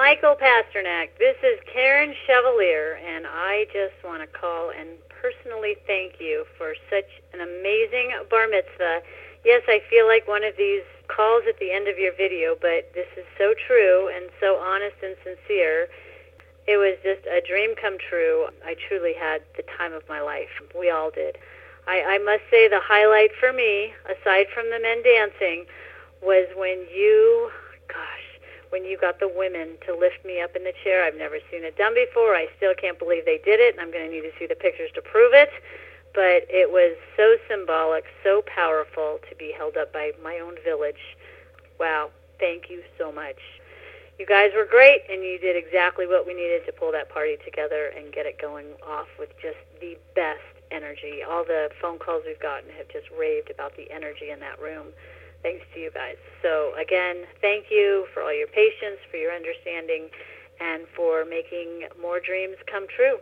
Michael Pasternak. This is Karen Chevalier, and I just want to call and personally thank you for such an amazing bar mitzvah. Yes, I feel like one of these calls at the end of your video, but this is so true and so honest and sincere. It was just a dream come true. I truly had the time of my life. We all did. I must say the highlight for me, aside from the men dancing, was when you got the women to lift me up in the chair. I've never seen it done before. I still can't believe they did it, and I'm going to need to see the pictures to prove it. But it was so symbolic, so powerful to be held up by my own village. Wow, thank you so much. You guys were great, and you did exactly what we needed to pull that party together and get it going off with just the best energy. All the phone calls we've gotten have just raved about the energy in that room. Thanks to you guys. So again, thank you for all your patience, for your understanding, and for making more dreams come true.